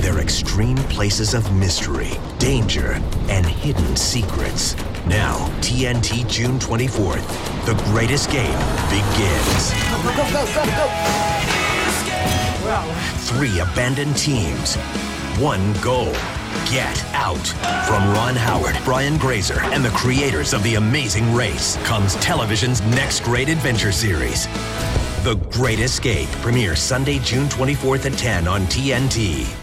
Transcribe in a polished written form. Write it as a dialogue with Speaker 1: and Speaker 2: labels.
Speaker 1: their extreme places of mystery, danger, and hidden secrets. Now, TNT June 24th. The Great Escape begins.
Speaker 2: Go.
Speaker 1: 3 abandoned teams. 1 goal. Get out. From Ron Howard, Brian Grazer, and the creators of The Amazing Race comes television's next great adventure series. The Great Escape premieres Sunday, June 24th at 10 on TNT.